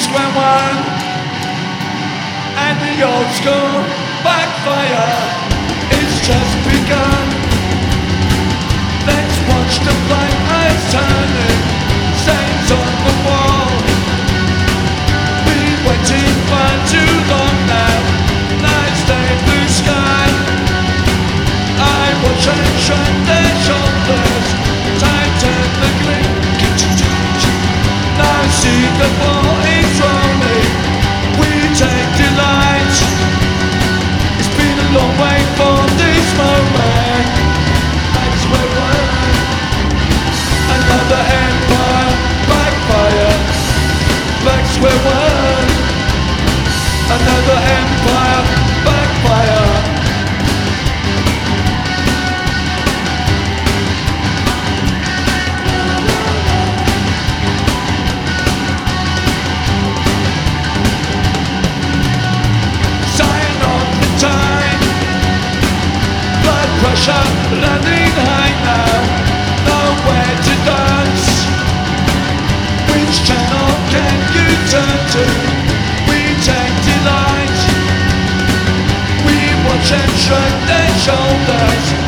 Square One and the old school backfire. It's just begun. Let's watch the bright eyes turning, stains on the wall. Been waiting far too long now. Night stay blue sky. I watch and shrug their shoulders, tighten the gleam. Now see the ball is rolling. We take delight. It's been a long way from this moment. That's where we're another empire backfire. That's where we're another empire backfire. Pressure running high now, nowhere to dance. Which channel can you turn to? We take delight. We watch and shrug their shoulders,